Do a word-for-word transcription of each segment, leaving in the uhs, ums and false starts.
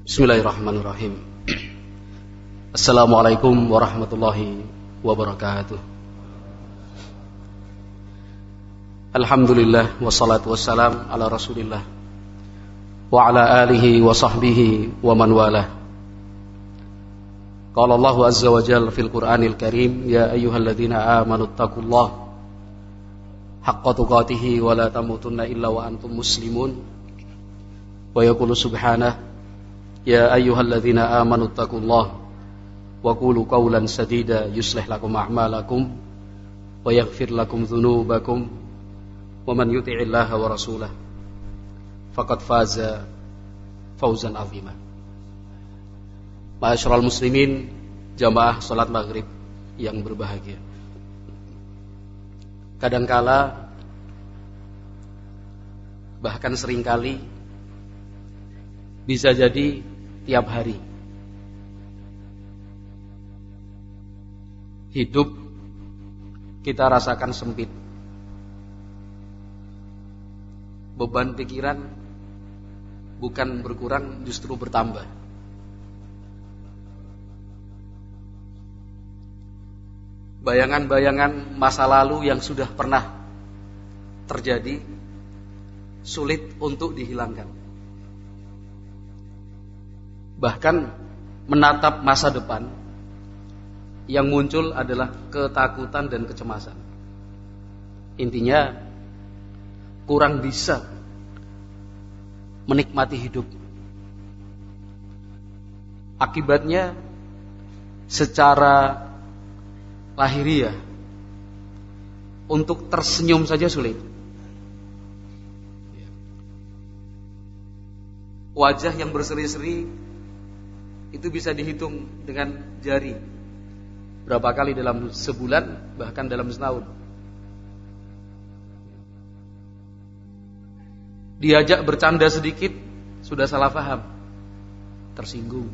Bismillahirrahmanirrahim. Assalamualaikum warahmatullahi wabarakatuh. Alhamdulillah wassalatu wassalam ala Rasulillah wa ala alihi wa sahbihi wa man walah. Qala Allahu azza wa jalla fil Qur'anil Karim, ya ayyuhalladzina amanu taqullaha haqqa tuqatih wa la tamutunna illa wa antum muslimun. Wa yaqulu subhanahu, ya ayyuhalladzina amanu taqullaha wa qulu qawlan sadida yuslih lakum a'malakum wa yaghfir lakum dzunubakum wa man yuti'illaha wa rasulahu faqad faza fawzan 'azima. Ma'asyiral muslimin, jamaah salat maghrib yang berbahagia. Kadangkala, bahkan seringkali, bisa jadi tiap hari hidup kita rasakan sempit. Beban pikiran bukan berkurang, justru bertambah. Bayangan-bayangan masa lalu yang sudah pernah terjadi sulit untuk dihilangkan. Bahkan menatap masa depan, yang muncul adalah ketakutan dan kecemasan. Intinya, kurang bisa menikmati hidup. Akibatnya, secara lahiriah, untuk tersenyum saja sulit. Wajah yang berseri-seri itu bisa dihitung dengan jari. Berapa kali dalam sebulan, bahkan dalam setahun. Diajak bercanda sedikit, sudah salah paham, tersinggung.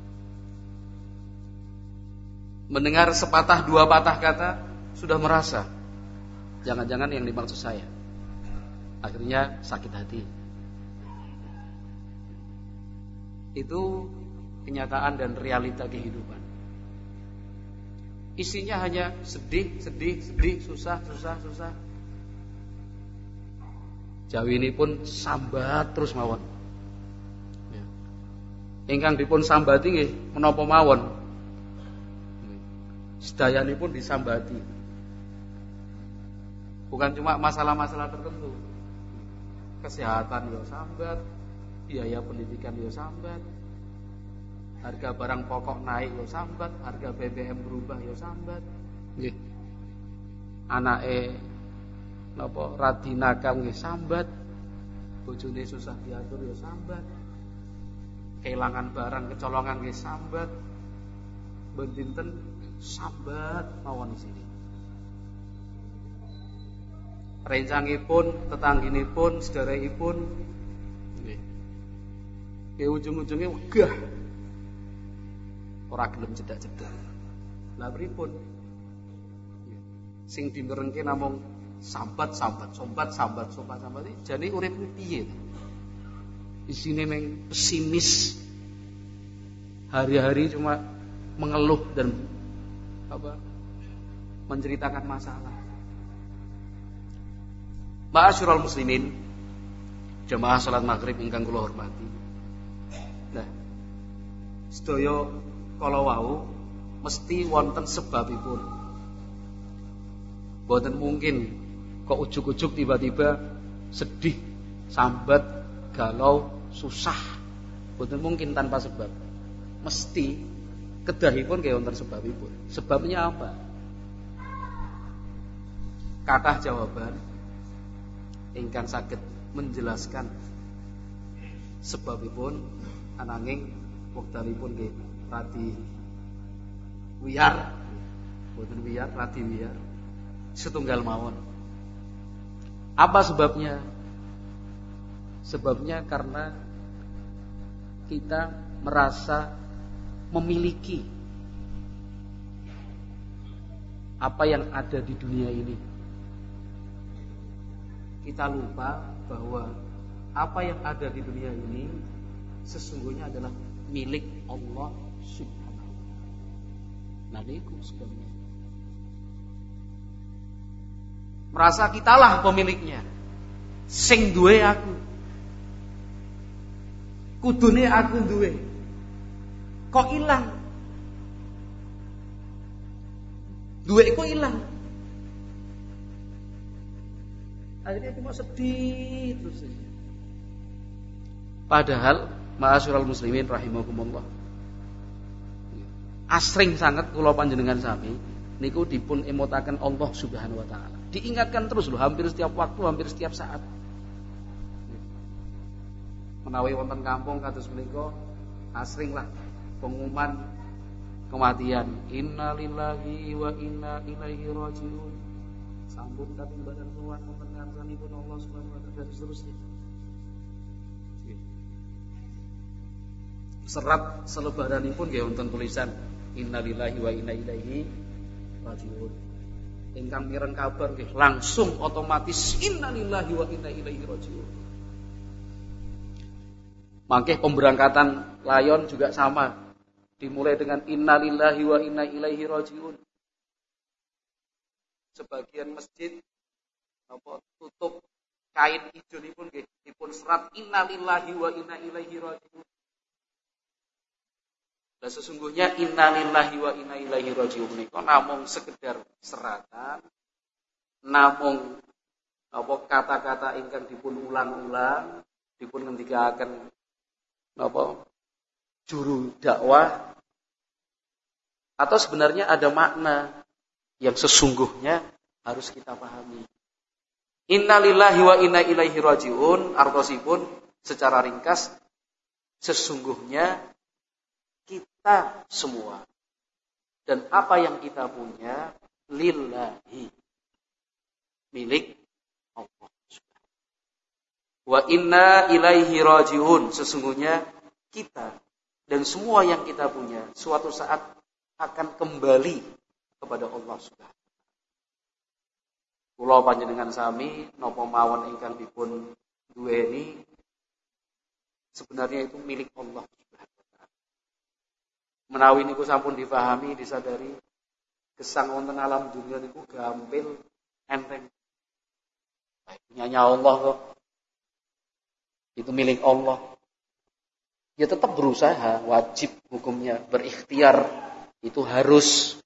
Mendengar sepatah dua patah kata, sudah merasa jangan-jangan yang dimaksud saya. Akhirnya sakit hati. Itu kenyataan dan realita kehidupan. Isinya hanya sedih, sedih, sedih, susah, susah, susah. Jawi ini pun sambat terus mawon. Ya. Ingkang dipun sambati nggih menapa mawon. Sedayanipun disambati. Bukan cuma masalah-masalah tertentu. Kesehatan yo sambat, biaya pendidikan yo sambat. Harga barang pokok naik yo sambat, harga B B M berubah yo sambat. Nggih. Anake napa radi nakal nggih sambat. Bojone susah diatur yo sambat. Kehilangan barang kecolongan nggih sambat. Ben dinten sambat mawon sini. Rencangipun, tetangginipun, sedherekipun nggih. Ke ujung-ujunge wegah. Ora gelem cedak-cedak. Lah pripun? Sing dimerengke namung sambat-sambat, sombat sambat, sombat sambat iki jane urip piye? Isine meng pesimis. Hari-hari cuma mengeluh dan apa? Menceritakan masalah. Ma'asyiral muslimin, jamaah salat maghrib ingkang kula hormati. Nah, sedaya kalau wau mesti wonten sebabipun. Boten mungkin kok ujuk-ujuk tiba-tiba sedih, sambat, galau, susah. Boten mungkin tanpa sebab. Mesti kedahipun kaya wonten sebabipun. Sebabnya apa? Kathah jawaban ingkang saged menjelaskan sebabipun, ananging wektalipun nggih radi wiyar, boten wiyar, radi wiyar, setunggal mawon. Apa sebabnya? Sebabnya karena kita merasa memiliki apa yang ada di dunia ini. Kita lupa bahwa apa yang ada di dunia ini sesungguhnya adalah milik Allah Subhanahu wa taala. Nah niku sebenarnya. Merasa kitalah pemiliknya. Sing duwe aku. Kudune aku duwe. Kok ilang? Duwe kok ilang? Akhirnya cuma sedih terus saja. Padahal ma'asyiral muslimin rahimakumullah. Asring sangat kula panjenengan sami niku dipun emotaken Allah Subhanahu wa taala. Diingatkan terus loh, hampir setiap waktu, hampir setiap saat. Menawi wonten kampung kados menika asring lah pengumuman kematian. Inna lillahi wa inna ilaihi rajiun. Sampun katimbalan sowan wonten ngarsanipun Allah Subhanahu wa taala dan seterusnya. Serat selebaranipun nggih wonten tulisan Inna lillahi wa inna ilaihi rajiun. Ingkang mireng kabar nggih langsung otomatis Inna lillahi wa inna ilaihi rajiun. Mangke pemberangkatan layon juga sama. Dimulai dengan Inna lillahi wa inna ilaihi rajiun. Sebagian masjid apa tutup kain ijonipun nggih dipun serat Inna lillahi wa inna ilaihi rajiun. Dan sesungguhnya Inna lillahi wa inna ilaihi rajiun menika namung sekedar seratan, namung apa kata-kata ingkang dipun ulang-ulang, dipun ngendikaken apa juru dakwah, atau sebenarnya ada makna yang sesungguhnya harus kita pahami. Inna lillahi wa inna ilaihi rajiun artosipun secara ringkas sesungguhnya kita semua dan apa yang kita punya lillahi, milik Allah. Wa inna ilaihi rajiun, sesungguhnya kita dan semua yang kita punya suatu saat akan kembali kepada Allah Subhanahu. Kula panjenengan sami napa mawon ingkang dipun duweni sebenarnya itu milik Allah. Menawi niku sampun difahami, disadari, gesang wonten alam dunia niku gampil, enteng. Punyanya Allah kok. Itu milik Allah. Ya tetap berusaha, wajib hukumnya, berikhtiar, itu harus.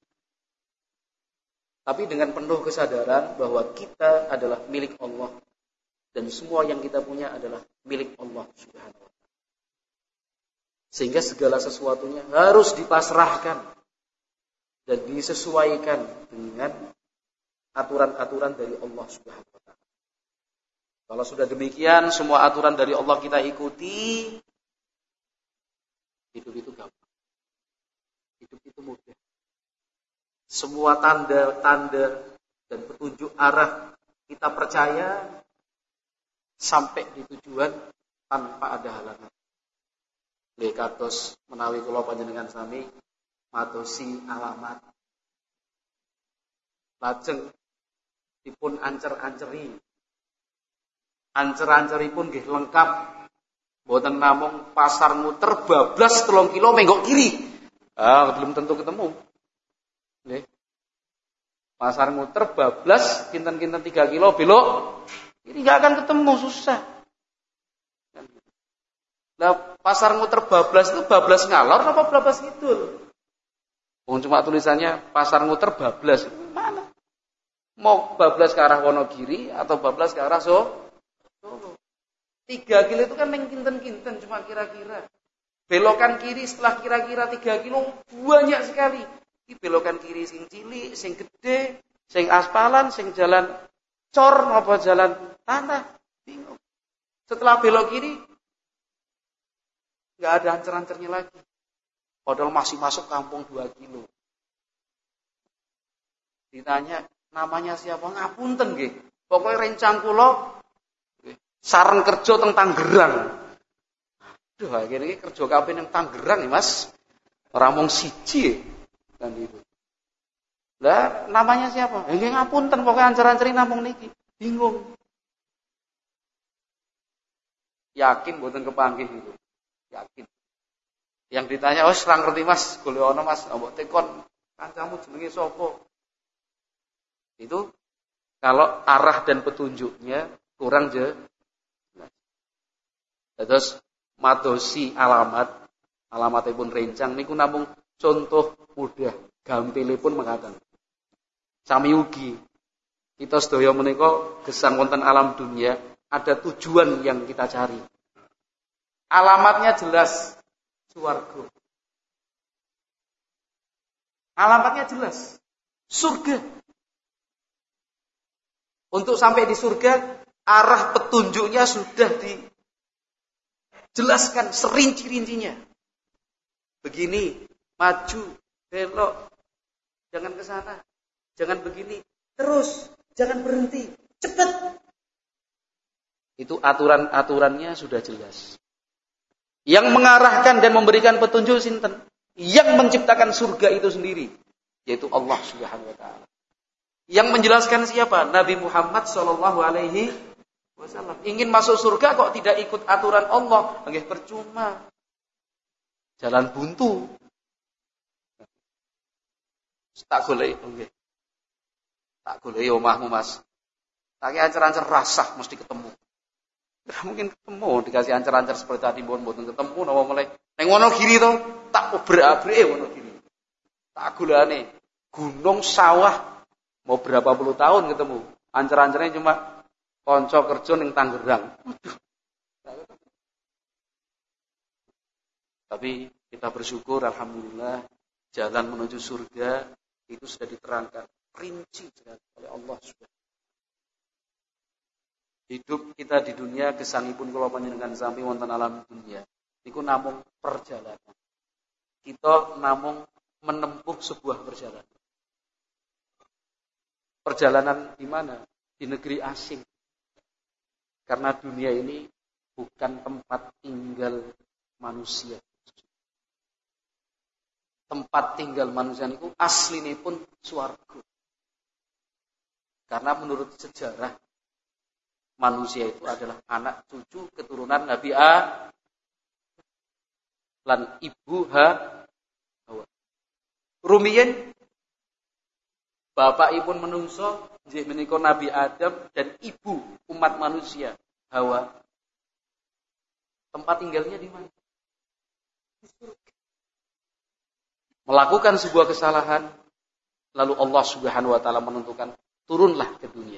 Tapi dengan penuh kesadaran bahwa kita adalah milik Allah dan semua yang kita punya adalah milik Allah Subhanahu wa taala. Sehingga segala sesuatunya harus dipasrahkan dan disesuaikan dengan aturan-aturan dari Allah Subhanahu wa taala. Kalau sudah demikian, semua aturan dari Allah kita ikuti, hidup itu gampang. Hidup itu mudah. Semua tanda-tanda dan petunjuk arah kita percaya sampai di tujuan tanpa ada halangan. Lekatos menawi kula panjenengan sami madosi alamat. Lajeng dipun ancer-anceri. Ancer-anceripun nggih lengkap. Mboten namung pasar muter bablas telung kilo menggok kiri. Ah, belum tentu ketemu. Nggih. Pasar muter bablas kinten-kinten tiga kilo belok. Ini enggak akan ketemu, susah. Lah pasar muter bablas itu bablas ngalor apa bablas kidul? Wong cuma tulisannya pasar muter bablas. Mana? Mau bablas ke arah Wonogiri atau bablas ke arah Solo? Tiga kilo itu kan neng kinten-kinten cuma kira-kira. Belokan kiri setelah kira-kira tiga kilo banyak sekali. Ini belokan kiri sing cilik, sing gede, sing aspalan, sing jalan cor apa jalan tanah. Bingung. Setelah belok kiri nggak ada ancer-ancernya lagi. Padahal masih masuk kampung dua kilo. Ditanya namanya siapa? Ngapunten nggih. Pokoknya rencang kula sareng kerja teng Tangerang. Aduh, akhirnya kerja kabeh nang Tangerang ya, Mas. Ora mung siji kan itu. Lah namanya siapa? Nggih ngapunten pokoknya ancer-anceri namung niki. Bingung. Yakin mboten kepanggih itu. Yakin. Yang ditanya, "Oh, serang ngerti Mas, golek ana Mas, mbok tekon kancamu jenenge sapa?" Itu kalau arah dan petunjuknya kurang jelas. Terus madosi alamat, alamatipun rencang niku namung contoh mudah, gampilipun mengatakan. Sami ugi kita sedaya menika gesang wonten alam dunia, ada tujuan yang kita cari. Alamatnya jelas, swarga. Alamatnya jelas, surga. Untuk sampai di surga, arah petunjuknya sudah dijelaskan serinci-rincinya. Begini, maju, belok, jangan ke sana, jangan begini, terus, jangan berhenti, cepat. Itu aturan-aturannya sudah jelas. Yang mengarahkan dan memberikan petunjuk sinten? Yang menciptakan surga itu sendiri, yaitu Allah Subhanahu wa taala. Yang menjelaskan siapa? Nabi Muhammad sallallahu alaihi wasallam. Ingin masuk surga kok tidak ikut aturan Allah? Nggih percuma. Jalan buntu. Tak golek nggih. Tak golek omahmu Mas. Tak ancer-ancer rasah mesti ketemu. Tidak mungkin ketemu dikasih ancer-ancer seperti tadi mboten ketemu napa mulai ning Wonogiri to tak obrak-abrike Wonogiri. Tak golekane gunung sawah mau berapa puluh tahun ketemu. Ancer-ancernya cuma konco kerja ning Tangerang. Waduh. Tapi kita bersyukur alhamdulillah jalan menuju surga itu sudah diterangkan rinci oleh Allah Subhanahu. Hidup kita di dunia gesangipun kula panjenengan sami wonten alam dunia niku namung perjalanan. Kita namung menempuh sebuah perjalanan. Perjalanan di mana? Di negeri asing. Karena dunia ini bukan tempat tinggal manusia. Tempat tinggal manusia niku aslinipun swarga. Karena menurut sejarah manusia itu adalah anak cucu keturunan Nabi A lan ibu Hawa. Rumiyin bapakipun menungso nggih menika Nabi Adam dan ibu umat manusia Hawa. Tempat tinggalnya di mana? Di surga. Melakukan sebuah kesalahan lalu Allah Subhanahu wa taala menentukan turunlah ke dunia.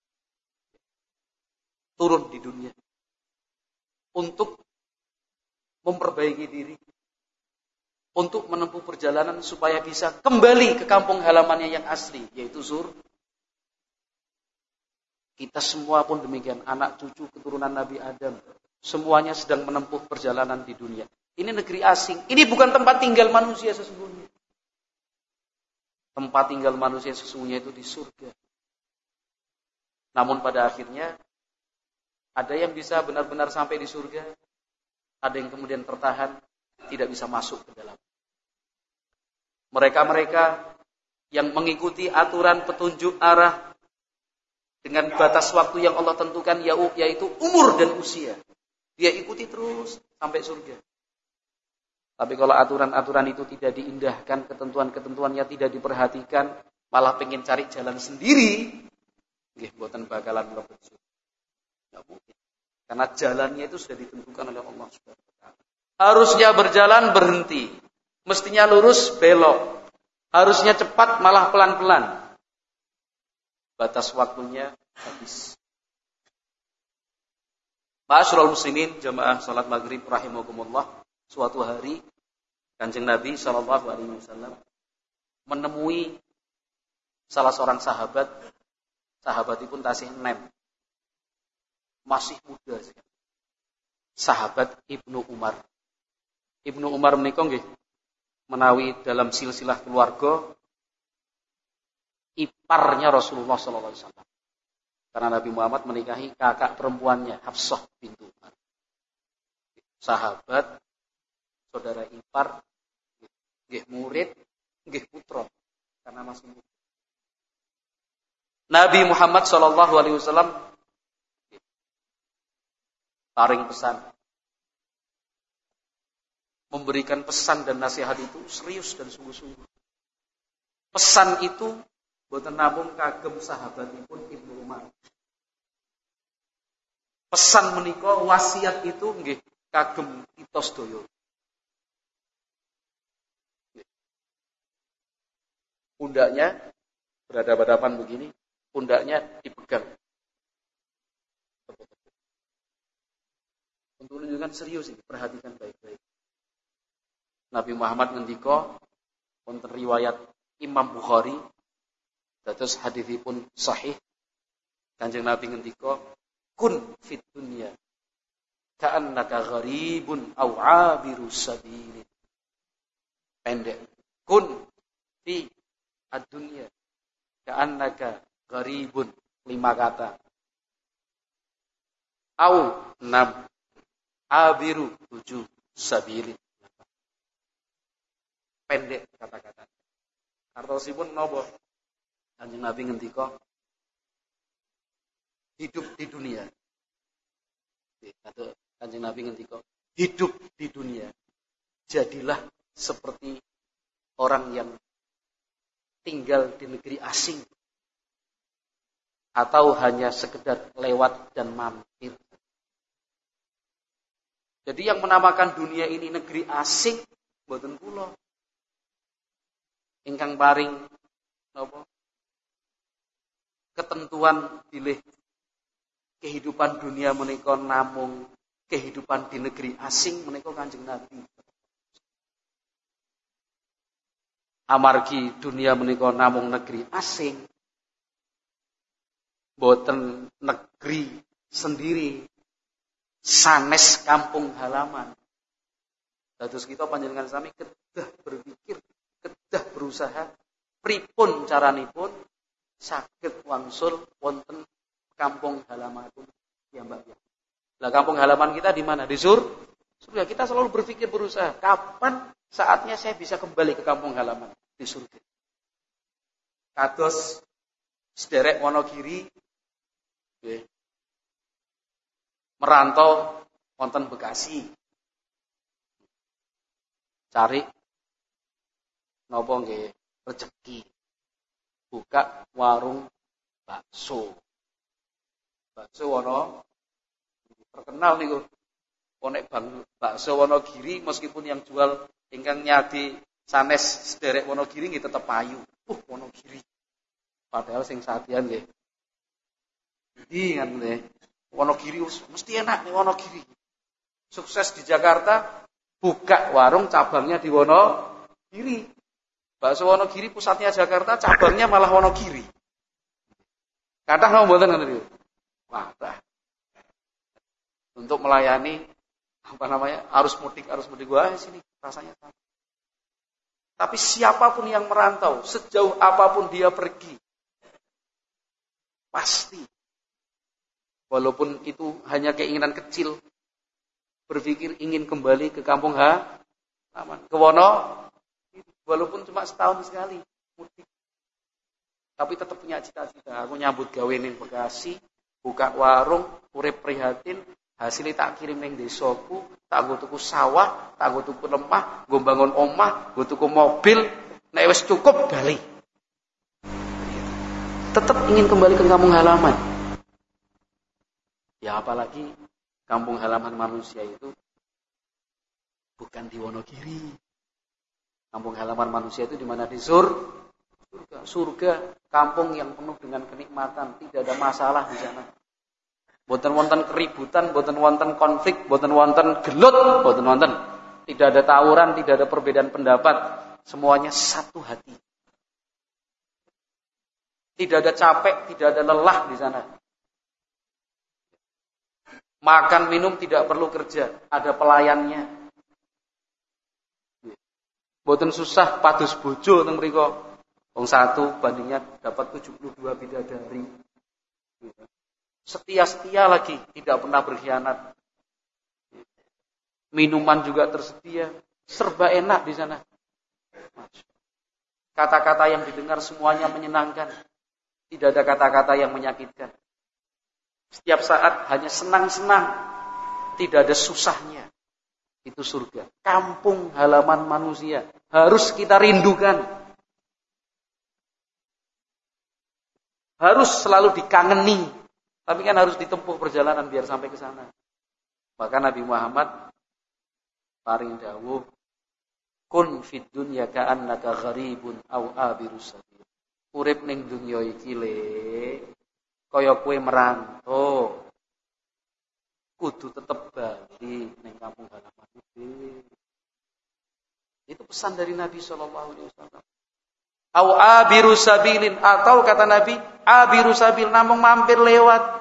Turun di dunia untuk memperbaiki diri, untuk menempuh perjalanan supaya bisa kembali ke kampung halamannya yang asli, yaitu surga. Kita semua pun demikian, anak cucu keturunan Nabi Adam, semuanya sedang menempuh perjalanan di dunia. Ini negeri asing, ini bukan tempat tinggal manusia sesungguhnya. Tempat tinggal manusia sesungguhnya itu di surga. Namun pada akhirnya ada yang bisa benar-benar sampai di surga, ada yang kemudian tertahan, tidak bisa masuk ke dalam. Mereka-mereka yang mengikuti aturan petunjuk arah dengan batas waktu yang Allah tentukan, yaitu umur dan usia. Dia ikuti terus sampai surga. Tapi kalau aturan-aturan itu tidak diindahkan, ketentuan-ketentuannya tidak diperhatikan, malah pengen cari jalan sendiri, nggih mboten bakalan mlebet surga. Tidak mungkin. Karena jalannya itu sudah ditentukan oleh Allah Subhanahu wa taala. Harusnya berjalan berhenti. Mestinya lurus belok. Harusnya cepat malah pelan-pelan. Batas waktunya habis. Ma'asyiral muslimin, jamaah salat maghrib rahimakumullah. Suatu hari Kanjeng Nabi sallallahu alaihi wasallam menemui salah seorang sahabat. Sahabatipun tasih enem. Masih muda sekali. Sahabat Ibnu Umar. Ibnu Umar menika nggih menawi dalam silsilah keluarga iparnya Rasulullah sallallahu alaihi wasallam. Karena Nabi Muhammad menikahi kakak perempuannya Hafsah bintu Umar. Sahabat, saudara ipar, nggih murid, nggih putra karena masih muda. Nabi Muhammad sallallahu alaihi wasallam paring pesan. memberikan pesan dan nasihat itu serius dan sungguh-sungguh. Pesan itu boten namung kagem sahabatipun Ibnu Umar. Pesan menika wasiat itu nggih kagem kita sedaya. Pundaknya berhadapan-hadapan begini, pundaknya dipegang. Untuk menunjukkan serius ini, perhatikan baik-baik. Nabi Muhammad ngendika wonten riwayat Imam Bukhari, dados hadisipun sahih. Kanjeng Nabi ngendika, kun fit dunya ka'annaka gharibun aw 'abirus sabil. Pendek. Kun fi ad-dunya ka'annaka gharibun, lima kata. Au enam, abiru tujuh, sabilin. Pendek kata-kata. Artosipun napa? Kanjeng Nabi ngendika, hidup di dunia. Atau Kanjeng Nabi ngendika, hidup di dunia. Jadilah seperti orang yang tinggal di negeri asing. Atau hanya sekedar lewat dan mampir. Jadi yang menamakan dunia ini negeri asing, mboten kula. Ingkang paring napa? Ketentuan bilih kehidupan dunia menika namung kehidupan di negeri asing menika Kanjeng Nabi. Amargi dunia menika namung negeri asing, boten negeri sendiri, sanes kampung halaman. Dados kita panjenengan sami kedah berpikir, kedah berusaha pripun caranipun saged wangsul wonten kampung halamanipun piyambak. Lah kampung halaman kita di mana? Di sur? Surga. Kita selalu berpikir berusaha, kapan saatnya saya bisa kembali ke kampung halaman di surga. Kados sederek Wonogiri nggih. Merantau wonten Bekasi. Cari napa nggih rezeki. Buka warung bakso. Bakso wono terkenal niku. Nek bakso Wonogiri meskipun yang jual ingkang nyadi sanes sederek Wonogiri nggih tetep payu. Uh Wonogiri. Padahal sing sadian nggih. Iki kan nggih. Wonogiri mesti enak nih Wonogiri. Sukses di Jakarta, buka warung cabangnya di Wonogiri. Bakso Wonogiri pusatnya Jakarta, cabangnya malah Wonogiri. Kathah napa mboten ngoten niku? Kathah. Untuk melayani apa namanya? Arus mudik, arus mudik gua sini rasanya sama. Tapi siapapun yang merantau, sejauh apapun dia pergi, pasti walaupun itu hanya keinginan kecil, berpikir ingin kembali ke kampung halaman, ke Wono, walaupun cuma setahun sekali mudik, tapi tetap punya cita-cita. Aku nyambut gawe ning Bekasi, buka warung, urip prihatin, hasilnya tak kirim ning desaku, tak nggo tuku sawah, tak nggo tuku lemah, nggo bangun omah, nggo tuku mobil, nek wis cukup bali. Tetap ingin kembali ke kampung halaman. Ya apalagi kampung halaman manusia itu bukan di Wonogiri. Kampung halaman manusia itu di mana? Di sur, surga. Surga, kampung yang penuh dengan kenikmatan, tidak ada masalah di sana. Boten wonten keributan, boten wonten konflik, boten wonten gelut, boten wonten. Tidak ada tawuran, tidak ada perbedaan pendapat. Semuanya satu hati. Tidak ada capek, tidak ada lelah di sana. Makan minum tidak perlu kerja, ada pelayannya. Boten susah padus bojo teng mriku. Wong satu bandingnya dapat tujuh puluh dua bidadari. Setia-setia lagi, tidak pernah berkhianat. Minuman juga tersedia, serba enak di sana. Kata-kata yang didengar semuanya menyenangkan. Tidak ada kata-kata yang menyakitkan. Setiap saat hanya senang-senang, tidak ada susahnya. Itu surga. Kampung halaman manusia. Harus kita rindukan. Harus selalu dikangeni. Tapi kan harus ditempuh perjalanan biar sampai ke sana. Maka Nabi Muhammad paring dawuh, kun fid dunya ka'annaka gharibun aw abirus sabil. Urip ning dunya iki le kaya kowe merantau. Kudu tetep bali ning kampung halaman iki. Itu pesan dari Nabi sallallahu alaihi wasallam. Au abiru sabilin, atau kata Nabi, abiru sabil, namung mampir lewat.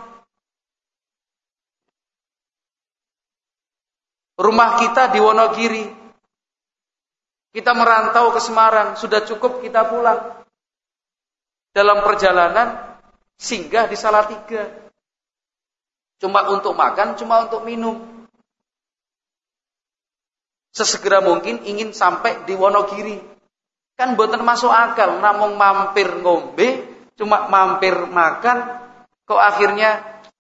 Rumah kita di Wonogiri. Kita merantau ke Semarang, sudah cukup kita pulang. Dalam perjalanan singgah di Salatiga. Cuma untuk makan, cuma untuk minum. Sesegera mungkin ingin sampai di Wonogiri. Kan mboten masuk akal, namung mampir ngombe, cuma mampir makan, kok akhirnya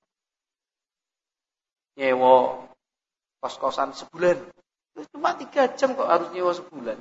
nyewa kos-kosan sebulan. Cuma tiga jam kok harus nyewa sebulan.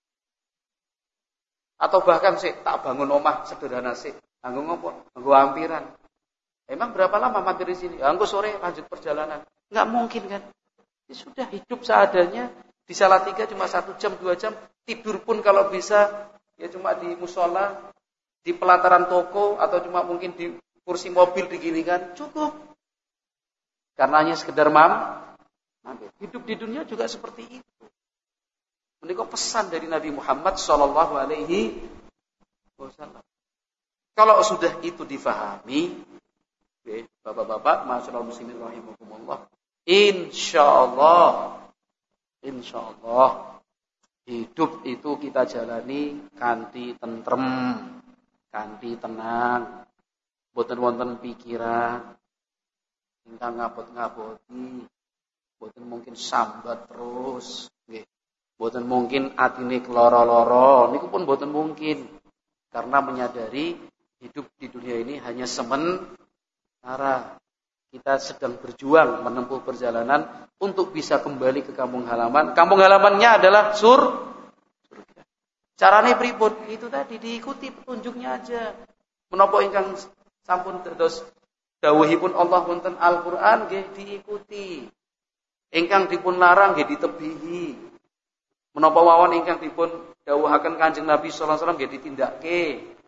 Atau bahkan sih tak bangun omah sederhana sih, nganggo ngopo? Nganggo ampiran. Emang berapa lama mampir di sini? Nganggo sore lanjut perjalanan. Enggak mungkin kan? Ya sudah, hidup seadanya. Di Salatiga cuma satu jam, dua jam. Tidur pun kalau bisa, ya cuma di musola, di pelataran toko, atau cuma mungkin di kursi mobil diginikan. Cukup. Karena hanya sekedar mam. Hidup di dunia juga seperti itu. Ini kok pesan dari Nabi Muhammad Sallallahu Alaihi Wasallam. Kalau sudah itu difahami, bapak-bapak, masyaallah muslimin rahimakumullah, insyaallah, insyaallah hidup itu kita jalani kanthi tentrem, kanthi tenang, boten wonten pikiran ingkang ngabot-ngaboti, boten mungkin sambat terus, nggih. Boten mungkin atine keloro-loro, niku pun boten mungkin. Karena menyadari hidup di dunia ini hanya sementara. Kita sedang berjuang menempuh perjalanan untuk bisa kembali ke kampung halaman. Kampung halamannya adalah sur surga. Carane pripun? Itu tadi, diikuti petunjuknya aja. Menapa ingkang sampun dados dawuhipun Allah wonten Al-Qur'an nggih diikuti. Ingkang dipun larang nggih ditebihi. Menapa wawon ingkang dipun dawuhaken Kanjeng Nabi sallallahu alaihi wasallam nggih ditindakke.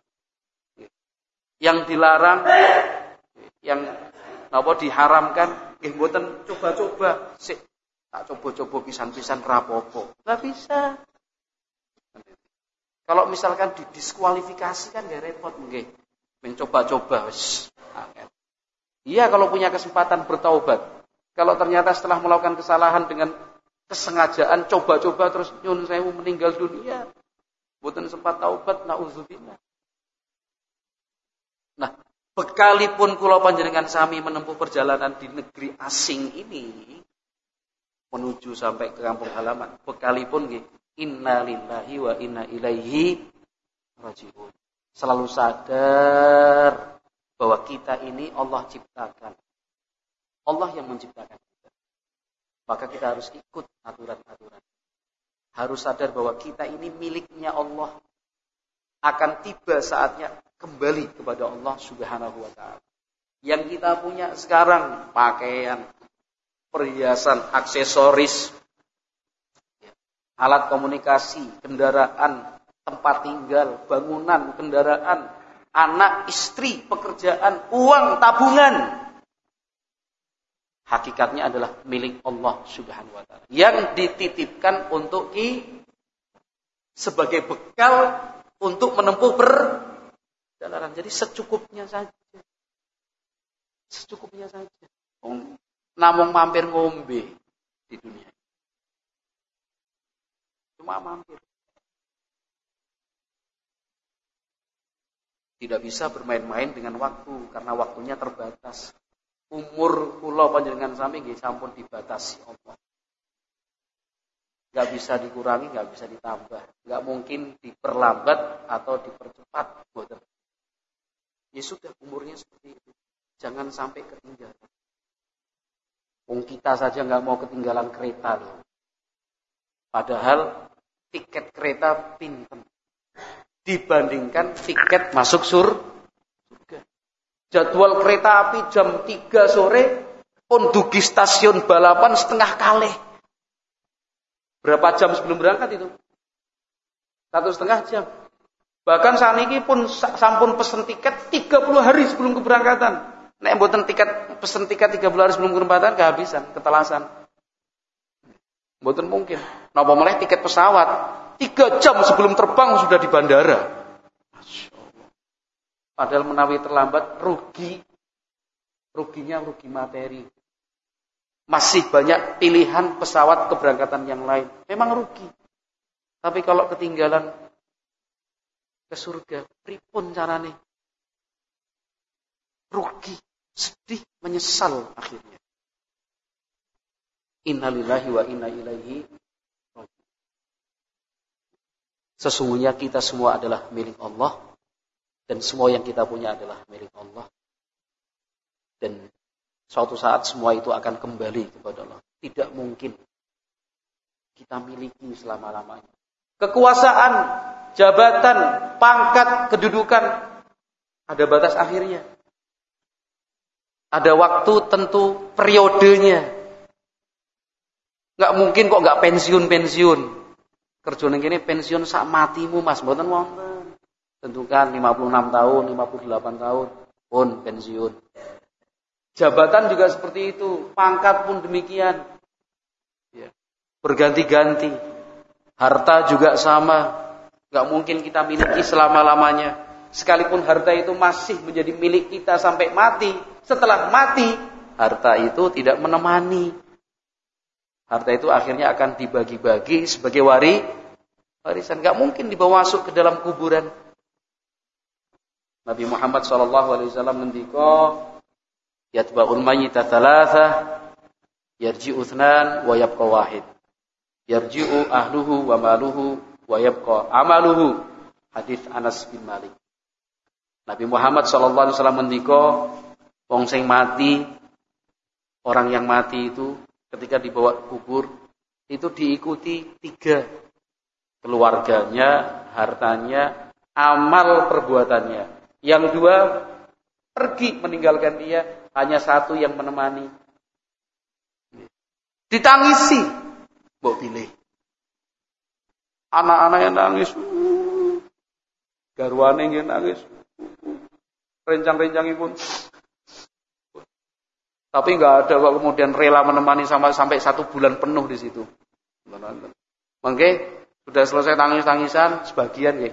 Yang dilarang, yang napa diharamkan, nggih mboten coba-coba. Sik tak coba-coba pisan-pisan rapopo. Enggak bisa. Kalau misalkan didiskualifikasi kan nggak repot nggih. Mencoba-coba wis. Iya kalau punya kesempatan bertaubat. Kalau ternyata setelah melakukan kesalahan dengan kesengajaan coba-coba terus nyun sewu meninggal dunia, mboten sempat taubat, naudzubillah. Nah, bekalipun kula panjenengan sami menempuh perjalanan di negeri asing ini menuju sampai ke kampung halaman, bekalipun nggih inna lillahi wa inna ilaihi raji'un. Selalu sadar bahwa kita ini Allah ciptakan. Allah yang menciptakan. Maka kita harus ikut aturan-aturan. Harus sadar bahwa kita ini miliknya Allah. Akan tiba saatnya kembali kepada Allah Subhanahu wa taala. Yang kita punya sekarang pakaian, perhiasan, aksesoris, alat komunikasi, kendaraan, tempat tinggal, bangunan, kendaraan, anak, istri, pekerjaan, uang, tabungan. Hakikatnya adalah milik Allah Subhanahu wa taala yang dititipkan untuk kita sebagai bekal untuk menempuh perjalanan. Jadi secukupnya saja. Secukupnya saja. Namung mampir ngombe di dunia. Cuma mampir. Tidak bisa bermain-main dengan waktu karena waktunya terbatas. Umur kula panjenengan sami nggih sampun dibatasi Allah. Enggak bisa dikurangi, enggak bisa ditambah. Enggak mungkin diperlambat atau dipercepat, boten. Ya sudah, umurnya seperti itu. Jangan sampai ketinggalan. Wong kita saja enggak mau ketinggalan kereta loh. Padahal tiket kereta pinten dibandingkan tiket masuk surga. Jadwal kereta api jam tiga sore pun dugi stasiun balapan setengah kalih. Berapa jam sebelum berangkat itu? Satu setengah jam. Bahkan saat ini pun sampun pesen tiket tiga puluh hari sebelum keberangkatan. Nek mboten tiket pesen tiket tiga puluh hari sebelum keberangkatan kehabisan, ketelasan. Mboten mungkin. Napa meneh tiket pesawat tiga jam sebelum terbang sudah di bandara. Masya Allah. Padahal menawi terlambat rugi. Ruginya rugi materi. Masih banyak pilihan pesawat keberangkatan yang lain. Memang rugi. Tapi kalau ketinggalan ke surga, pripun carane? Rugi, sedih, menyesal akhirnya. Innalillahi wa inna ilaihi raji'un. Sesungguhnya kita semua adalah milik Allah dan semua yang kita punya adalah milik Allah. Dan suatu saat semua itu akan kembali kepada Allah. Tidak mungkin kita miliki selama-lamanya. Kekuasaan, jabatan, pangkat, kedudukan ada batas akhirnya. Ada waktu tentu periodenya. Enggak mungkin kok enggak pensiun-pensiun. Kerja ning kene pensiun sak matimu Mas, mboten wonten. Tentukan lima puluh enam tahun, lima puluh delapan tahun pun pensiun. Jabatan juga seperti itu, pangkat pun demikian. Ya. Berganti-ganti. Harta juga sama. Enggak mungkin kita miliki selama-lamanya. Sekalipun harta itu masih menjadi milik kita sampai mati. Setelah mati, harta itu tidak menemani. Harta itu akhirnya akan dibagi-bagi sebagai wari, warisan. Enggak mungkin dibawa masuk ke dalam kuburan. Nabi Muhammad shallallahu alaihi wasallam ngendika, yatba'ul mayyita thalatha, yarji'u itsnan wa yabqa wahid. Yarji'u ahluhu wa maluhu wa yabqa amaluhu. Hadis Anas bin Malik. Nabi Muhammad shallallahu alaihi wasallam ngendika, wong sing mati, orang yang mati itu ketika dibawa kubur itu diikuti tiga, keluarganya, hartanya, amal perbuatannya. Yang dua pergi meninggalkan dia, hanya satu yang menemani. Ditangisi, mbok pilih. Anak-anak yang nangis, garwane yang nangis, rencang-rencangipun. Tapi enggak ada kok kemudian rela menemani sampai sampai satu bulan penuh di situ. Mangke sudah selesai tangis-tangisan sebagian ya.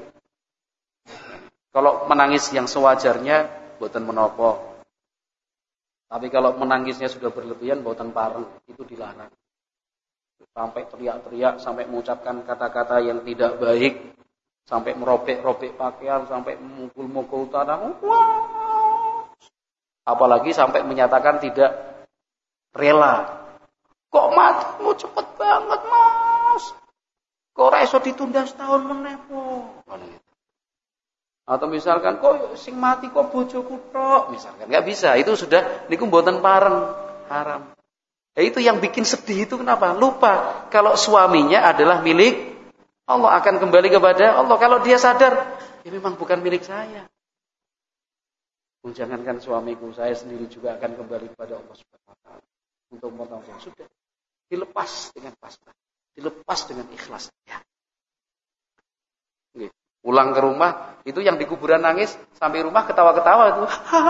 Kalau menangis yang sewajarnya boten menapa. Tapi kalau menangisnya sudah berlebihan boten pareng, itu dilarang. Sampai teriak-teriak, sampai mengucapkan kata-kata yang tidak baik, sampai merobek-robek pakaian, sampai memukul-mukul tanah. Wah! Apalagi sampai menyatakan tidak rela. Kok matimu cepet banget, Mas? Kok ora iso ditunda setahun meneh po? Atau misalkan kok sing mati kok bojoku tok, misalkan enggak bisa. Itu sudah niku mboten pareng, haram. Ya itu yang bikin sedih itu kenapa? Lupa kalau suaminya adalah milik Allah, akan kembali kepada Allah. Kalau dia sadar, ini memang bukan milik saya. Jangankan suamiku, saya sendiri juga akan kembali kepada Allah Subhanahu wa taala. Untuk memotong sudah dilepas dengan pasrah, dilepas dengan ikhlas. Ya. Oke. Pulang ke rumah, itu yang di kuburan nangis, sampai rumah ketawa-ketawa itu.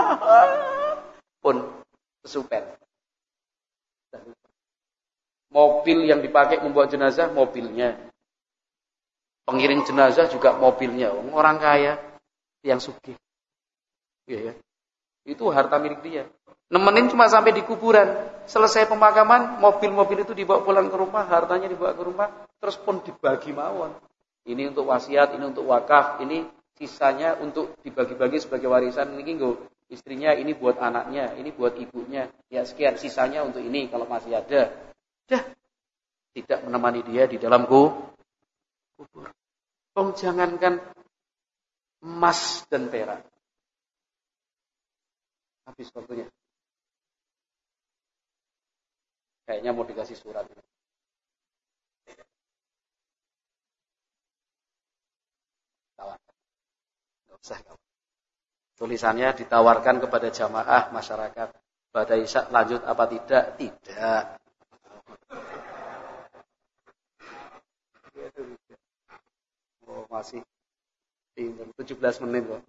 Pun kesupen. Mobil yang dipakai membawa jenazah, mobilnya. Pengiring jenazah juga mobilnya. Orang kaya yang sugih. Ya, ya. Itu harta milik dia. Nemenin cuma sampai di kuburan. Selesai pemakaman, mobil-mobil itu dibawa pulang ke rumah, hartanya dibawa ke rumah, terus pun dibagi mawon. Ini untuk wasiat, ini untuk wakaf, ini sisanya untuk dibagi-bagi sebagai warisan. Ini nggo istrinya, ini buat anaknya, ini buat ibunya. Ya sekian, sisanya untuk ini kalau masih ada. Dah, tidak menemani dia di dalam kubur. Oh, jangankan emas dan perak. Habis waktunya. Kayaknya mau dikasih surat. usah. Tulisannya ditawarkan kepada jamaah masyarakat. Pada Isya lanjut apa tidak? Tidak. Oh, masih tujuh belas menit kok.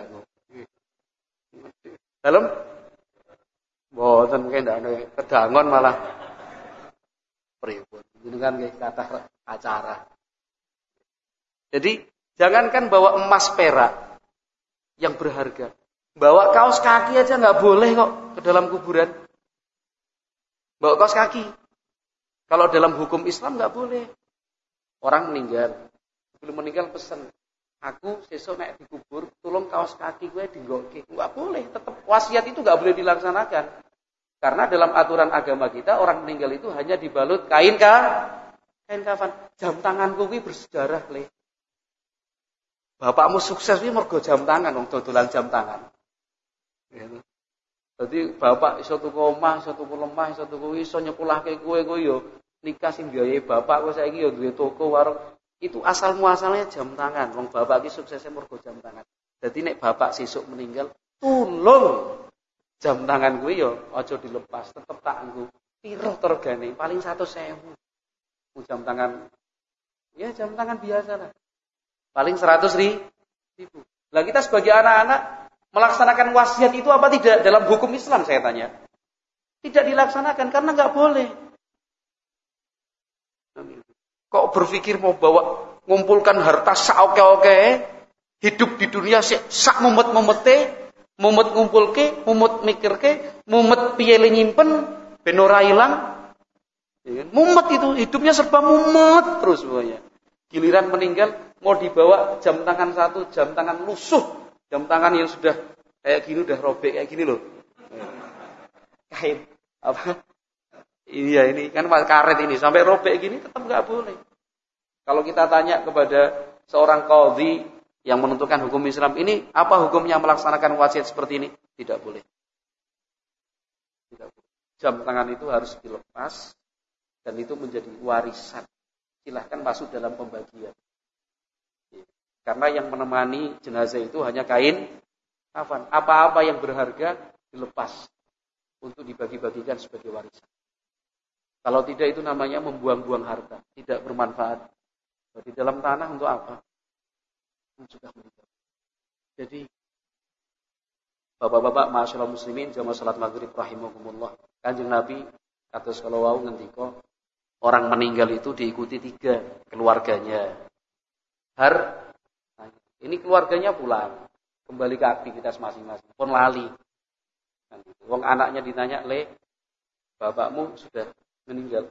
Dalam? Boten mungkin ndak ada kedangon malah pripun. Ini kan kata acara. Jadi jangankan bawa emas perak yang berharga, bawa kaos kaki aja nggak boleh kok ke dalam kuburan. Bawa kaos kaki. Kalau dalam hukum Islam nggak boleh. Orang meninggal, sebelum meninggal pesan, aku sesuk nek dikubur, tolong kaos kaki gue dinggokke. Nggak boleh. Tetap wasiat itu nggak boleh dilaksanakan. Karena dalam aturan agama kita orang meninggal itu hanya dibalut kain kah? Kain kafan. Jam tanganku kuwi bersejarah le. Bapakmu sukses kuwi mergo jam tangan, wong dodolan jam tangan. Gitu. Jadi bapak iso tuku omah, iso tuku lemah, iso tuku iso nyekolahke kowe kowe yo nikah sing biayai bapak kowe saiki yo duwe toko warung. Itu asal muasalnya jam tangan. Wong bapak iki suksesnya mergo jam tangan. Jadi nek bapak sesuk meninggal, tolong jam tangan kuwi yo aja dilepas, tetep tak nggo. Piro regane? Paling seratus ribu. Jam tangan. Ya jam tangan biasa lah. Paling seratus ribu. Lah kita sebagai anak-anak melaksanakan wasiat itu apa tidak dalam hukum Islam saya tanya? Tidak dilaksanakan karena nggak boleh. Kok berpikir mau bawa ngumpulkan harta saoke-oke, hidup di dunia sak mumet-mumete, mumet ngumpulke, mumet mikirke, mumet piye le nyimpen ben ora ilang. Mumet itu hidupnya serba mumet terus semuanya. Giliran meninggal mau dibawa jam tangan satu, jam tangan lusuh, jam tangan yang sudah kayak gini udah robek kayak gini loh. Kain apa? Iya ini kan karet ini sampai robek gini tetap nggak boleh. Kalau kita tanya kepada seorang qadhi yang menentukan hukum Islam ini apa hukumnya melaksanakan wasiat seperti ini? Tidak boleh. Tidak boleh. Jam tangan itu harus dilepas dan itu menjadi warisan. Silahkan masuk dalam pembagian. Karena yang menemani jenazah itu hanya kain kafan. Apa-apa yang berharga dilepas untuk dibagi-bagikan sebagai warisan. Kalau tidak itu namanya membuang-buang harta, tidak bermanfaat. Di dalam tanah untuk apa? Sudah meninggal. Jadi bapak-bapak ma'asyiral muslimin jamaah salat maghrib rahimakumullah. Kanjeng Nabi kados kalau wau ngendika orang meninggal itu diikuti tiga keluarganya. Har ini keluarganya pulang, kembali ke aktivitas masing-masing. Pun lali. Wong anaknya ditanya, "Le, bapakmu sudah meninggal."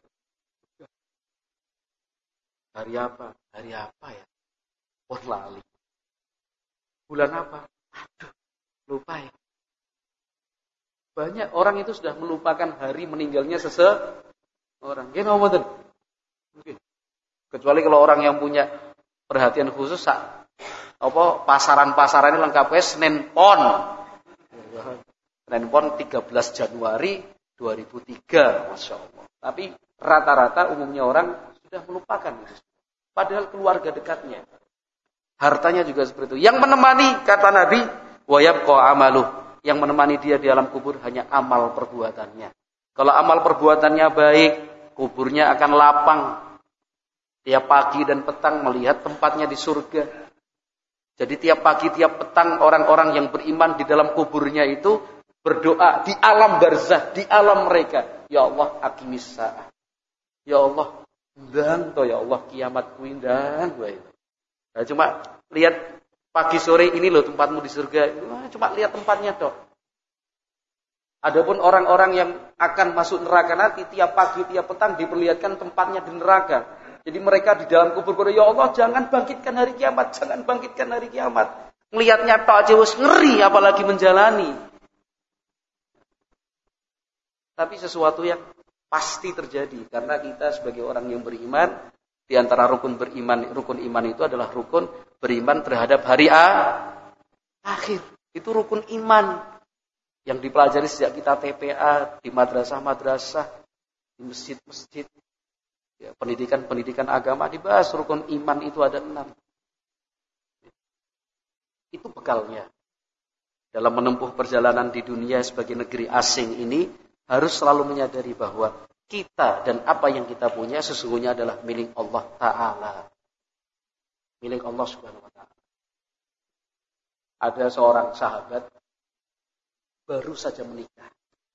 Hari apa? Hari apa ya? Pun lali. Bulan apa? Aduh, lupa ya. Banyak orang itu sudah melupakan hari meninggalnya seseorang. Nggih napa mboten? Mungkin. Kecuali kalau orang yang punya perhatian khusus apa pasaran-pasaran ini lengkap wis Senin Pon. Senin Pon tiga belas Januari dua ribu tiga, Masya Allah. Tapi rata-rata umumnya orang sudah melupakan itu. Padahal keluarga dekatnya. Hartanya juga seperti itu. Yang menemani kata Nabi, wa yabqa amaluh. Yang menemani dia di alam kubur hanya amal perbuatannya. Kalau amal perbuatannya baik, kuburnya akan lapang. Tiap pagi dan petang melihat tempatnya di surga. Jadi tiap pagi, tiap petang orang-orang yang beriman di dalam kuburnya itu berdoa di alam barzah, di alam mereka. Ya Allah, aqimis sa'ah. Ya Allah, ndang to ya Allah kiamat kuwi ndang wae. Nah, cuma lihat pagi sore ini loh tempatmu di surga. Nah, cuma lihat tempatnya tok. Adapun orang-orang yang akan masuk neraka nanti tiap pagi, tiap petang diperlihatkan tempatnya di neraka. Jadi mereka di dalam kubur berdoa, ya Allah jangan bangkitkan hari kiamat, jangan bangkitkan hari kiamat. Ngelihatnya tok aja wis ngeri apalagi menjalani. Tapi sesuatu yang pasti terjadi karena kita sebagai orang yang beriman, di antara rukun beriman, rukun iman itu adalah rukun beriman terhadap hari a, akhir. Itu rukun iman yang dipelajari sejak kita T P A, di madrasah-madrasah, di masjid-masjid. Ya, pendidikan-pendidikan agama dibahas rukun iman itu ada enam. Itu bekalnya. Dalam menempuh perjalanan di dunia sebagai negeri asing ini, harus selalu menyadari bahwa kita dan apa yang kita punya sesungguhnya adalah milik Allah Ta'ala. Milik Allah Subhanahu wa Ta'ala. Ada seorang sahabat baru saja menikah.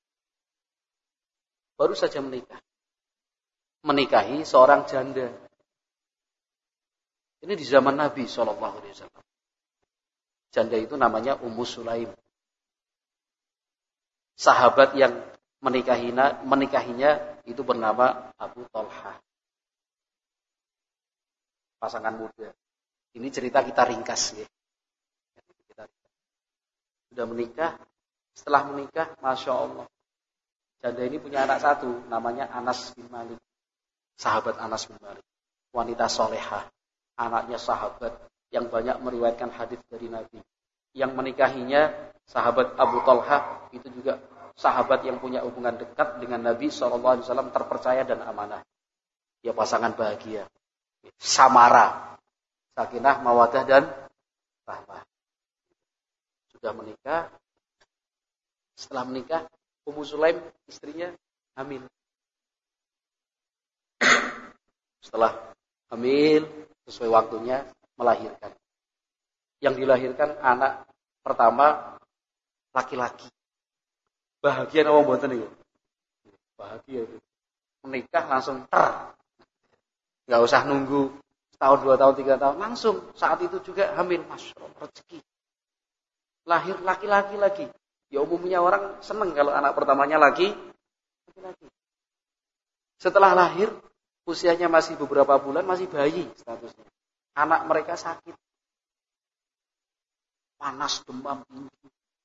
Baru saja menikah. Menikahi seorang janda. Ini di zaman Nabi shallallahu alaihi wasallam. Janda itu namanya Ummu Sulaim. Sahabat yang menikahinya, menikahinya itu bernama Abu Talha. Pasangan muda. Ini cerita kita ringkas ya. Kita sudah menikah. Setelah menikah, Masya Allah. Janda ini punya anak satu, namanya Anas bin Malik. Sahabat Anas bin Malik. Wanita solehah. Anaknya sahabat yang banyak meriwayatkan hadis dari Nabi. Yang menikahinya sahabat Abu Talha itu juga sahabat yang punya hubungan dekat dengan Nabi shallallahu alaihi wasallam, terpercaya dan amanah. Ya pasangan bahagia. Samara. Sakinah, mawadah dan rahmah. Sudah menikah. Setelah menikah, Ummu Sulaim istrinya hamil. Setelah hamil, sesuai waktunya melahirkan. Yang dilahirkan anak pertama laki-laki. Bahagia apa mboten niku? Bahagia itu. Menikah langsung ter. Enggak usah nunggu setahun, dua tahun, tiga tahun, langsung saat itu juga hamil. Masya Allah, rezeki. Lahir laki-laki lagi. Ya umumnya orang senang kalau anak pertamanya laki laki-laki. Setelah lahir, usianya masih beberapa bulan, masih bayi statusnya. Anak mereka sakit. Panas, demam tinggi.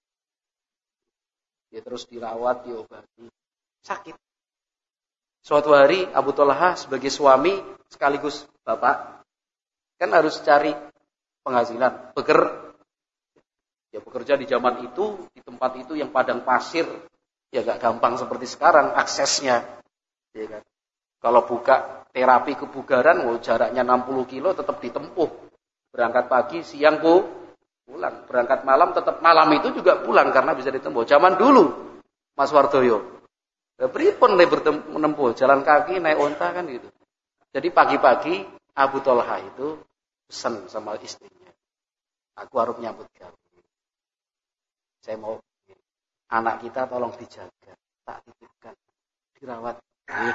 Dia terus dirawat, diobati. Sakit. Suatu hari Abu Talha sebagai suami sekaligus bapak kan harus cari penghasilan, beker. Ya bekerja di zaman itu, di tempat itu yang padang pasir, ya gak gampang seperti sekarang aksesnya. Ya kan? Kalau buka terapi kebugaran, oh, jaraknya enam puluh kilo tetap ditempuh. Berangkat pagi, siang bu, pulang. Berangkat malam, tetap malam itu juga pulang karena bisa ditempuh. Zaman dulu, Mas Wardoyo, beripun menempuh, jalan kaki, naik onta kan gitu. Jadi pagi-pagi Abu Talha itu pesan sama istrinya, aku harus nyambut gawe. Saya mau anak kita tolong dijaga, tak titipkan, dirawat. Nih.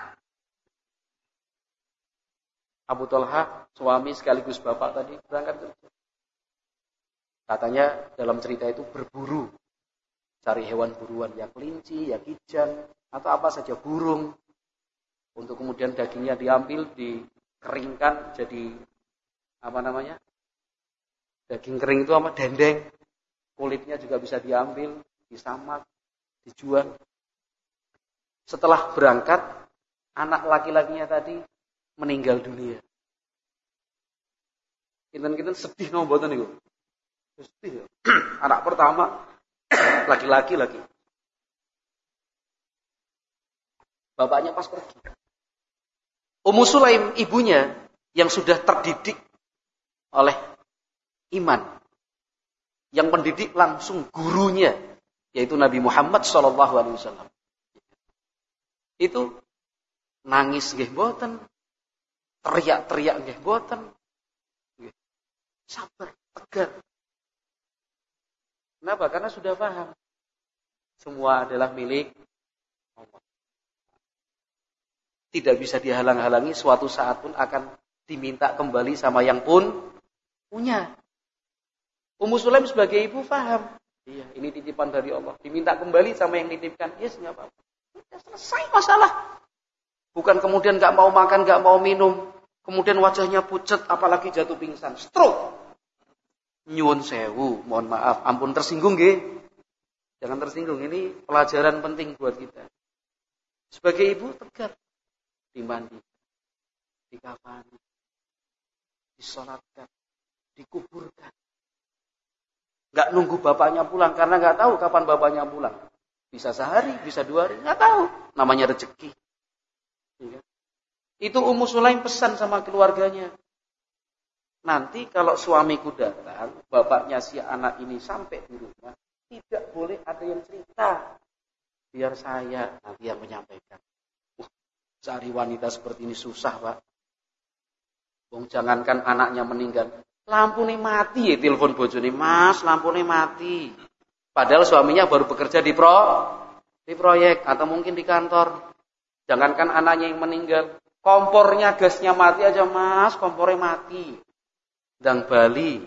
Abu Talha, suami sekaligus bapak tadi berangkat kerja. Katanya dalam cerita itu berburu, cari hewan buruan, ya kelinci, ya kijang, atau apa saja burung. Untuk kemudian dagingnya diambil, dikeringkan jadi apa namanya? Daging kering itu apa? Dendeng. Kulitnya juga bisa diambil, disamak, dijual. Setelah berangkat, anak laki-lakinya tadi meninggal dunia. Kinten-kinten sedih no mboten niku. Sedih. Anak pertama laki-laki lagi. Bapaknya pas pergi. Ummu Sulaim ibunya yang sudah terdidik oleh iman, yang mendidik langsung gurunya, yaitu Nabi Muhammad shallallahu alaihi wasallam. Itu nangis nggih mboten, teriak-teriak nggih mboten. Sabar, tegar. Kenapa? Karena sudah paham. Semua adalah milik Allah. Tidak bisa dihalang-halangi, suatu saat pun akan diminta kembali sama yang pun punya. Ummu Sulaim sebagai ibu paham. Iya, ini titipan dari Allah. Diminta kembali sama yang nitipkan. Yes, enggak apa-apa. Sudah selesai masalah. Bukan kemudian enggak mau makan, enggak mau minum. Kemudian wajahnya pucat, apalagi jatuh pingsan. Stroke. Nyuwun sewu, mohon maaf. Ampun tersinggung nggih. Jangan tersinggung. Ini pelajaran penting buat kita. Sebagai ibu tegar. Dimandi. Dikafani. Disolatkan. Dikuburkan. Nggak nunggu bapaknya pulang, karena nggak tahu kapan bapaknya pulang. Bisa sehari, bisa dua hari, nggak tahu. Namanya rezeki. Ya. Itu Ummu Sulaim pesan sama keluarganya. nanti kalau suamiku datang, bapaknya si anak ini sampai di rumah, tidak boleh ada yang cerita. Biar saya nanti yang menyampaikan. Uh, cari wanita seperti ini susah, Pak. Wong jangankan anaknya meninggal, lampu nih mati ya telepon bojone, Mas, lampu nih mati. Padahal suaminya baru bekerja di pro, di proyek atau mungkin di kantor. Jangankan anaknya yang meninggal, kompornya gasnya mati aja, Mas, kompornya mati. Dan Bali,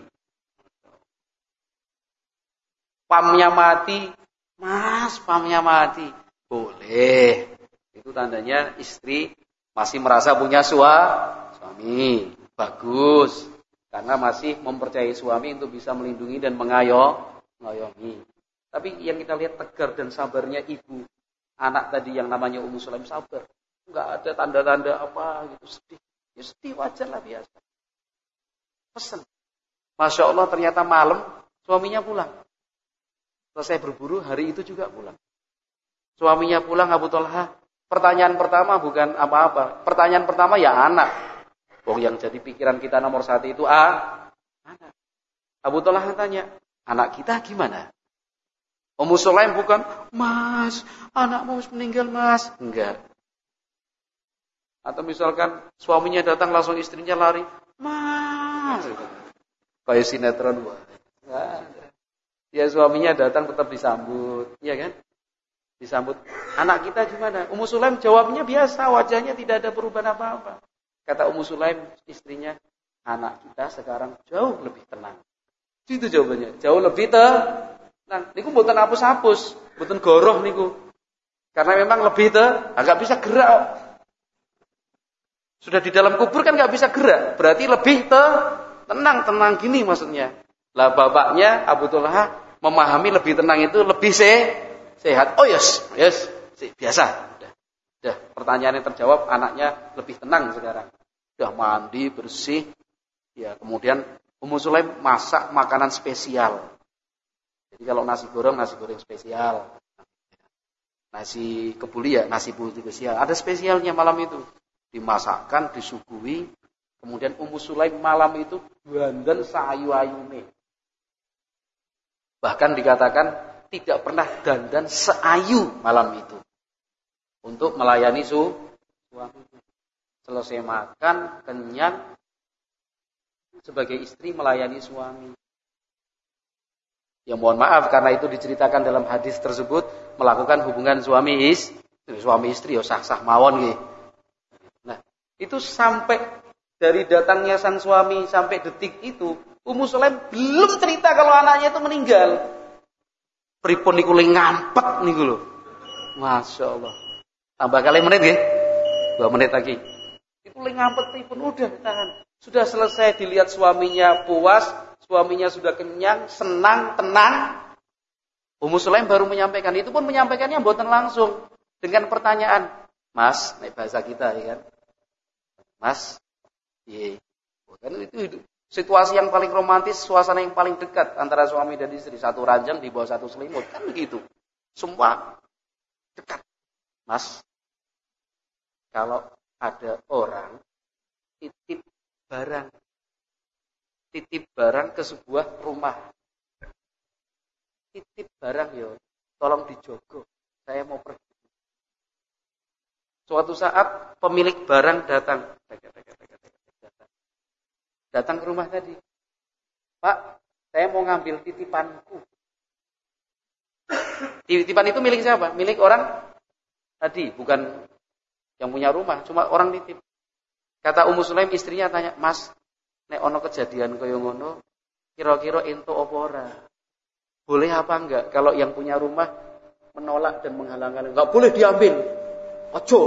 pamnya mati, Mas, pamnya mati. Boleh. Itu tandanya istri masih merasa punya suami. Bagus. Karena masih mempercayai suami untuk bisa melindungi dan mengayomi. Tapi yang kita lihat tegar dan sabarnya ibu anak tadi yang namanya Ummu Sulaim, sabar. Enggak ada tanda-tanda apa gitu, sedih. Ya sedih, wajar lah, biasa. Pesan. Masya Allah, ternyata malam suaminya pulang. Selesai berburu, hari itu juga pulang. Suaminya pulang, Abu Thalhah. Pertanyaan pertama bukan apa-apa. Pertanyaan pertama ya anak. Oh, yang jadi pikiran kita nomor satu itu ah, anak. Abu Thalhah tanya, anak kita gimana? Ummu Sulaim bukan, Mas, anakmu meninggal, Mas. Enggak. Atau misalkan suaminya datang langsung istrinya lari, Mas. Kayak sinetron. Enggak. Ya suaminya datang tetap disambut, iya kan? Disambut. Anak kita gimana? Ummu Sulaim jawabnya biasa, wajahnya tidak ada perubahan apa-apa. Kata Ummu Sulaim istrinya, anak kita sekarang jauh lebih tenang. Itu jawabannya, jauh lebih tenang. Niku mboten hapus-hapus, mboten goroh niku. Karena memang lebih te, enggak bisa gerak. Sudah di dalam kubur kan enggak bisa gerak, berarti lebih te, tenang, tenang gini maksudnya. Lah bapaknya Abu Thalhah memahami lebih tenang itu lebih se, sehat. Oh yes, yes, biasa. Udah, udah pertanyaannya terjawab, anaknya lebih tenang sekarang. Sudah mandi, bersih. Ya, kemudian Ummu Sulaim masak makanan spesial. Jadi kalau nasi goreng, nasi goreng spesial. Nasi kebuli ya, nasi putih spesial. Ada spesialnya malam itu. Dimasakkan, disuguhi. Kemudian Ummu Sulaim malam itu dandan seayu-ayune. Bahkan dikatakan tidak pernah dandan seayu malam itu. Untuk melayani su, suami. Selesai makan, kenyang. Sebagai istri melayani suami. Ya mohon maaf karena itu diceritakan dalam hadis tersebut melakukan hubungan suami istri, suami istri ya sah-sah mawon nggih. Nah, itu sampai dari datangnya sang suami sampai detik itu Ummu Sulaim belum cerita kalau anaknya itu meninggal. Pripun niku le ngampet niku lho. Masya Allah. Tambah kali menit nggih. Dua menit lagi. Itu le ngampet pripun udah tahan. Sudah selesai dilihat suaminya puas, suaminya sudah kenyang, senang, tenang. Ummu Sulaim baru menyampaikan, itu pun menyampaikannya mboten langsung dengan pertanyaan, Mas, nek bahasa kita ya kan. Mas, iya. Kan itu situasi yang paling romantis, suasana yang paling dekat antara suami dan istri, satu ranjang di bawah satu selimut, kan begitu. Semua dekat. Mas, kalau ada orang titip barang titip barang ke sebuah rumah. Titip barang yo, tolong dijogo. Saya mau pergi. Suatu saat pemilik barang datang. Datang ke rumah tadi. Pak, saya mau ngambil titipanku. Titipan itu milik siapa? Milik orang tadi, bukan yang punya rumah, cuma orang titip. Kata Ummu Sulaim istrinya tanya, Mas, nek ono kejadian kaya ngono, kira-kira ento apa ora? Boleh apa enggak kalau yang punya rumah menolak dan menghalang-halangi? Enggak boleh diambil. Ojo.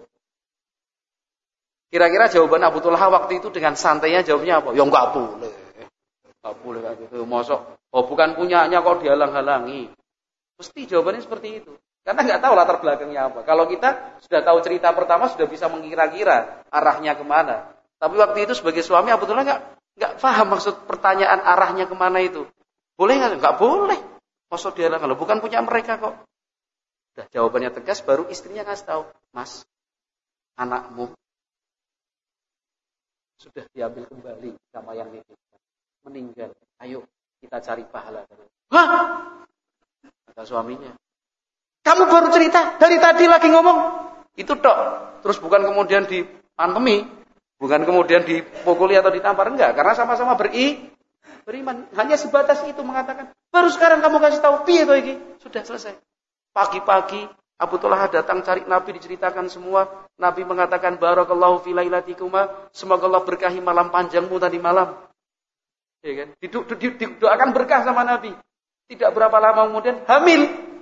Kira-kira jawaban Abu Thalhah waktu itu dengan santainya jawabnya apa? Ya enggak boleh. Enggak boleh kayak gitu. Mosok oh bukan punyanya kok dihalang-halangi. Mesti jawabannya seperti itu. Karena enggak tahu latar belakangnya apa. Kalau kita sudah tahu cerita pertama sudah bisa mengira-kira arahnya kemana. Tapi waktu itu sebagai suami Abu Thalhah enggak enggak paham maksud pertanyaan arahnya kemana itu. Boleh enggak? Enggak boleh. Maksud dia lah kalau bukan punya mereka kok. Udah jawabannya tegas baru istrinya kasih tahu, Mas, anakmu sudah diambil kembali sama yang dititipkan. Meninggal. Ayo kita cari pahala. Hah? Kata suaminya. Kamu baru cerita, dari tadi lagi ngomong. Itu tok. Terus bukan kemudian dipantemi, bukan kemudian dipukuli atau ditampar, enggak, karena sama-sama beri beriman. Hanya sebatas itu mengatakan, baru sekarang kamu kasih tahu piye to iki? Sudah selesai. Pagi-pagi Abu Talhah datang cari Nabi, diceritakan semua. Nabi mengatakan barakallahu fi lailatikuma, semoga Allah berkahi malam panjangmu tadi malam. Ya kan? Didoakan berkah sama Nabi. Tidak berapa lama kemudian hamil.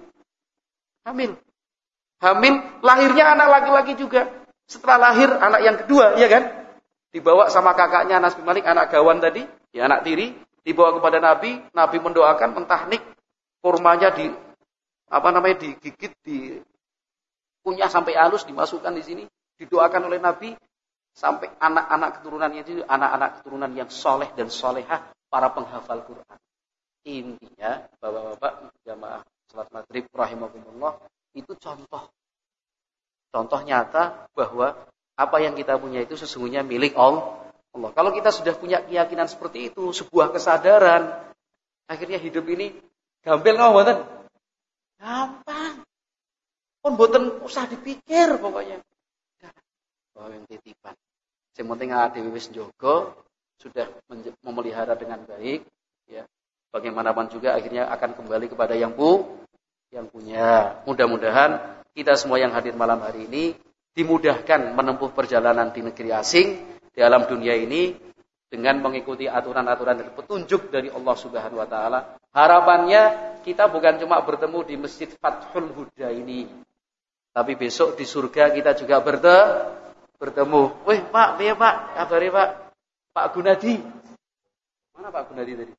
Hamil. Hamil, lahirnya anak laki-laki juga. Setelah lahir anak yang kedua, ya kan? Dibawa sama kakaknya Anas bin Malik, anak gawan tadi, ya anak tiri, dibawa kepada Nabi. Nabi mendoakan, mentahnik, kurmanya di apa namanya digigit, dikunyah sampai halus, dimasukkan di sini, didoakan oleh Nabi sampai anak-anak keturunannya itu anak-anak keturunan yang soleh dan solehah, para penghafal Quran. Intinya, bapak-bapak jamaah salat maghrib rahimakumullah, itu contoh. Contoh nyata bahwa apa yang kita punya itu sesungguhnya milik Allah. Kalau kita sudah punya keyakinan seperti itu, sebuah kesadaran, akhirnya hidup ini gampil nggak, mboten? Gampang. Pun mboten usah dipikir pokoknya. Bahwa yang titipan. Yang penting ada wis njogo, sudah memelihara dengan baik, ya. Bagaimanapun juga akhirnya akan kembali kepada yang pu, yang punya. Mudah-mudahan kita semua yang hadir malam hari ini dimudahkan menempuh perjalanan di negeri asing, di alam dunia ini dengan mengikuti aturan-aturan dan petunjuk dari Allah Subhanahu wa taala. Harapannya kita bukan cuma bertemu di Masjid Fathul Huda ini, tapi besok di surga kita juga berte, bertemu. Weh Pak, piye Pak? Kabare Pak? Pak Gunadi. Mana Pak Gunadi tadi?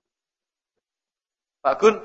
Pak Gun?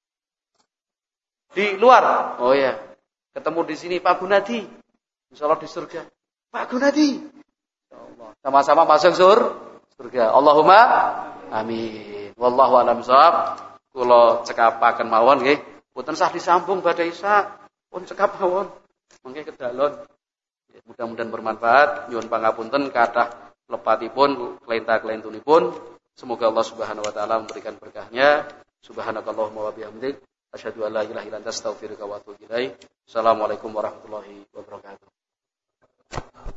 Di luar. Oh ya. Ketemu di sini Pak Gunadi. Insyaallah di surga. Pak Gunadi. Insyaallah. Sama-sama masuk sur surga. Allahumma amin. Wallahu a'lam bishawab. Kula cekapaken mawon nggih. Boten sah disambung badhe isa. Pun cekap mawon. Mengke kedalon. Mudah-mudahan bermanfaat. Nyuwun pangapunten kathah lepatipun kelenta-kelentunipun. Semoga Allah Subhanahu wa taala memberikan berkahnya. Subhanakallahumma wa bihamdik asyhadu an la ilaha illa anta astaghfiruka wa atubu ilaik. Assalamualaikum warahmatullahi wabarakatuh.